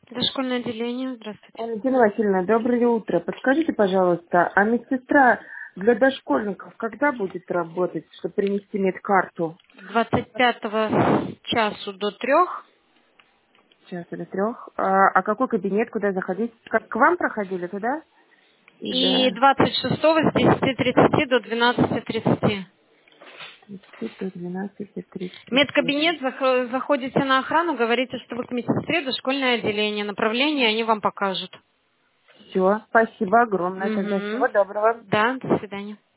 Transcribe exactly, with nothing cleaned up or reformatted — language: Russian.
Дошкольное отделение, здравствуйте. Валентина Васильевна, доброе утро. Подскажите, пожалуйста, а медсестра для дошкольников когда будет работать, чтобы принести медкарту? С двадцать пятого часу до трех Сейчас или трех. А, а какой кабинет, куда заходить? Как к вам проходили туда? и Или двадцать шестого с десяти тридцати до двенадцати тридцати. тридцать до двенадцати тридцати? Медкабинет, зах- заходите на охрану, говорите, что вы к медсестре, дошкольное отделение. Направление они вам покажут. Все, спасибо огромное. Тогда Угу. всего доброго. Да, до свидания.